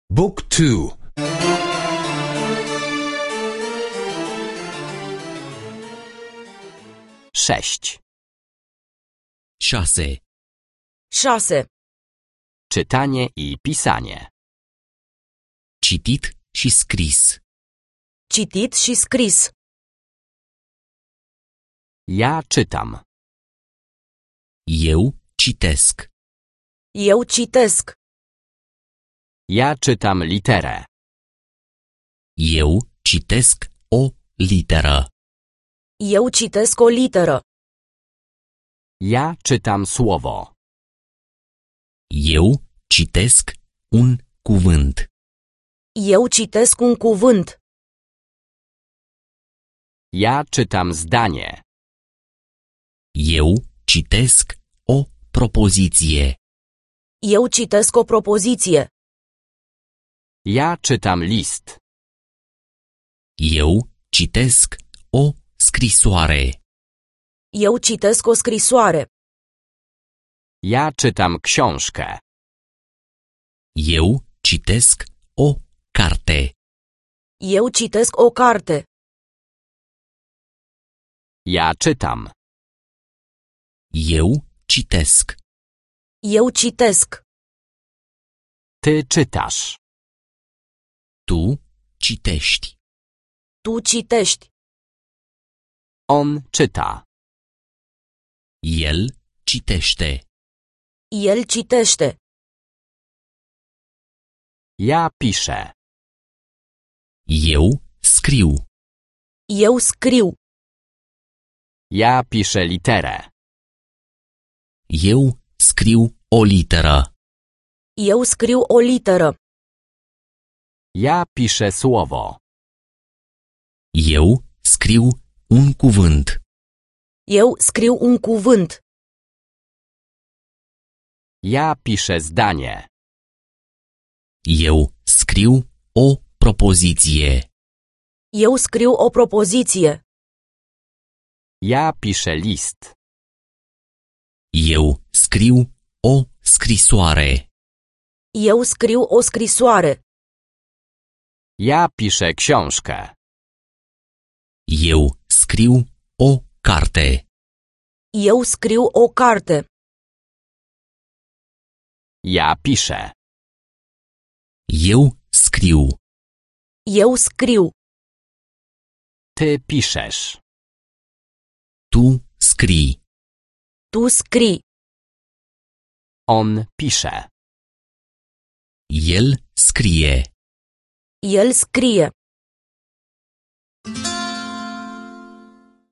Book 2. 6. 6. 6. Czytanie i pisanie. Citit și scris. Citit și scris. Ja czytam. Eu citesc. Eu citesc. Ja czytam literę. Eu citesc o literă. Eu citesc o literă. Ja czytam słowo. Eu citesc un cuvânt. Eu citesc un cuvânt. Ja czytam zdanie. Eu citesc o propoziție. Eu citesc o propoziție. Ja czytam list. Eu citesc o scrisoare. Eu citesc o scrisoare. Ja czytam książkę. Eu citesc o carte. Eu citesc o carte. Ja czytam. Eu citesc. Eu citesc. Ty czytasz. Tu citești. Tu citești. On czyta. El citește. El citește. Ja piszę. Eu scriu. Eu scriu. Ja piszę literę. Eu scriu o literă. Eu scriu o literă. Ja piszę słowo. Eu scriu un cuvânt. Eu scriu un cuvânt. Ja piszę zdanie. Eu scriu o propoziție. Eu scriu o propoziție. Ja piszę list. Eu scriu o scrisoare. Eu scriu o scrisoare. Ja piszę książkę. Eu scriu o carte. Eu scriu o carte. Ja piszę. Eu scriu. Eu scriu. Ty piszesz. Tu scrii. Tu scrii. On pisze. El scrie. El scrie.